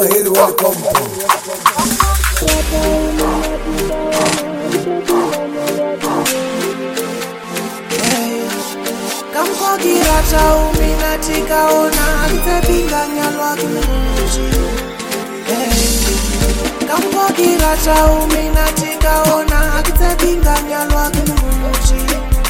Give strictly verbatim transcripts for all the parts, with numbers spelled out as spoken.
Heli welcome. Kamkogira chaumi natika ona Kitepinga nyalwa kimuji Kamkogira chaumi natika ona Kitepinga nyalwa kimuji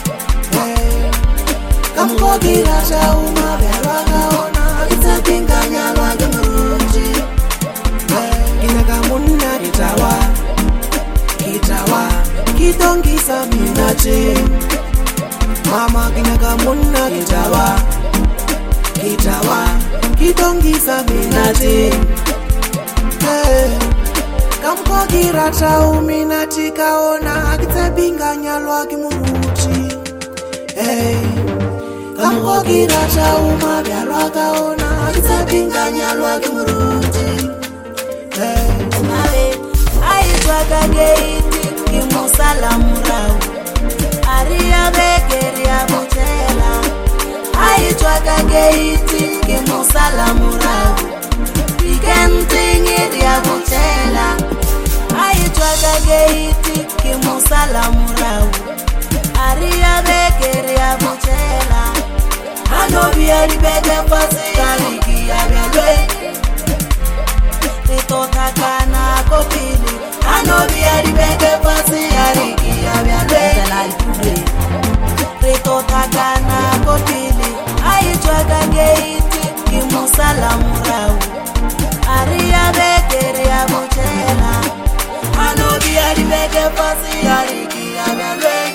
Kamkogira chauma belwa kaona Kitepinga nyalwa kimuji Inaka munna kitawa Kitawa Kitongisa minache Mama kinaka munna kitawa Kitawa Kitongisa minache Hey Kamkogira chaumi natika ona Kitepinga nyalwa kimuji Hey Kamkogira chauma byalwa kaona Kitepinga nyalwa kimuji Hey Mare aitwaga geiti kimusalamu rau Aria bekeria butela Aitwaga geiti kimusalamu rau Ikentingiria butela Aitwaga geiti kimusalamu rau Aria bekeria butela Anobia libege pasi aliki ya belwe Rito takana kopili Anobia libege pasi aliki ya belwe Rito takana kopili Aitwaga geiti kimusalamu rau Aria bekeria butela Anobia libege pasi aliki ya belwe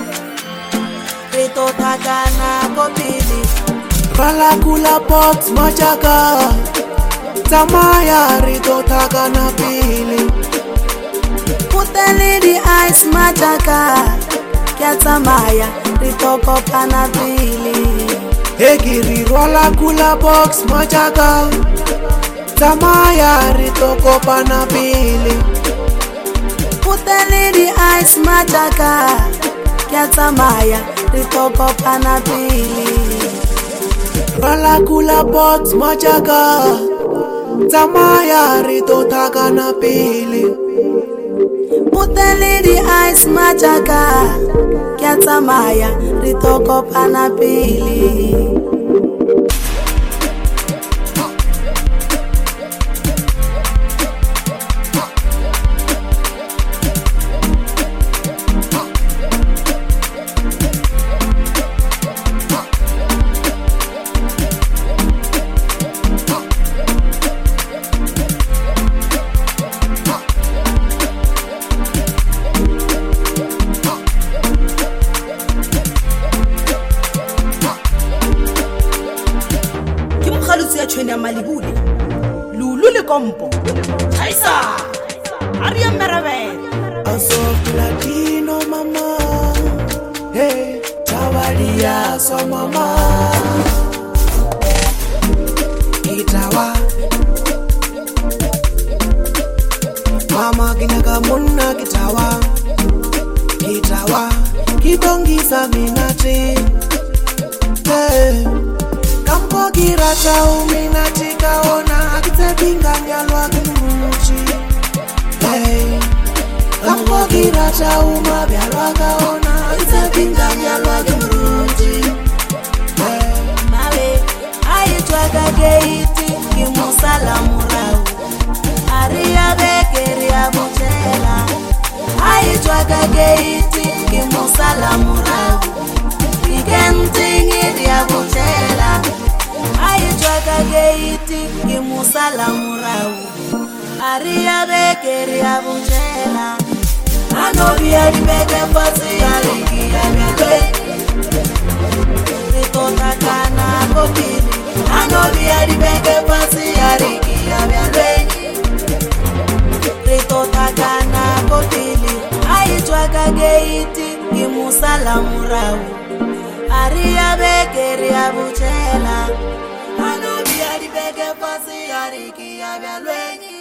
Rito takana kopili Kala kula pot machaka Tamaya rito takana pili Puteli di ice machaka Kya tamaya rito kopana pili Hegiri rola kula box machaka Tamaya rito kopana pili Puteli di ice machaka Kya tamaya rito kopana pili Rola kula box machaka Tamaya rito takana pili Puteli di ice machaka Kya tamaya rito kopana pili Chwenya malibuli Lulu le kompo Chaisa Aria merave Aso Latino mama Hey Tawalia so mama Kitawa Mama kinaka munna kitawa Kitawa Kitongisa minache Hey Kamkogira chaumi natika ona Kitepinga nyalwa kimuji Hey Kamkogira chauma byalwa kaona Kitepinga nyalwa kimuji Hey Mawe aitwaga geiti kimusalamu rau Aria bekeria butela Aitwaga geiti kimusalamu rau Ikentingiria butela Aitwaga geiti kimusalamu rau Aria bekeria butela Anobia libege pasi aliki ya belwe Rito takana kopili Anobia libege pasi aliki ya belwe Rito takana kopili Aitwaga geiti kimusalamu rau Aria bekeria butela Anobia libege pasi aliki ya belwe